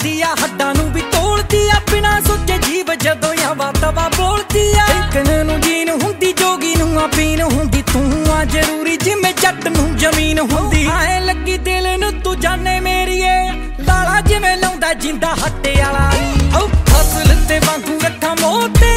ਤੋੜਦੀ ਆ, ਹੱਡਾਂ ਨੂੰ ਵੀ ਤੋੜਦੀ ਆ, ਬਿਨਾਂ ਸੋਚੇ ਜੀਵ ਜਦੋਂ ਯਾਵਾ ਤਵਾ ਬੋਲਦੀ ਆ। ਇਕਨ ਨੂੰ ਜੀਨ ਹੁੰਦੀ, ਜੋਗੀ ਨੂੰ ਆ ਪੀਨ ਹੁੰਦੀ, ਤੂੰ ਆ ਜ਼ਰੂਰੀ ਜਿਵੇਂ ਜੱਟ ਨੂੰ ਜ਼ਮੀਨ ਹੁੰਦੀ। ਐ ਲੱਗੀ ਦਿਲ ਨੂੰ ਤੂੰ ਜਾਣੇ ਮੇਰੀਏ, ਲਾਲਾ ਜਿਵੇਂ ਲਾਉਂਦਾ ਜਿੰਦਾ ਹੱਟੇ ਵਾਲਾ ਨੀ। ਫਸਲ ਤੇ ਵਾਂਗੂ ਰੱਖਾਂ ਮੋਹ ਤੇ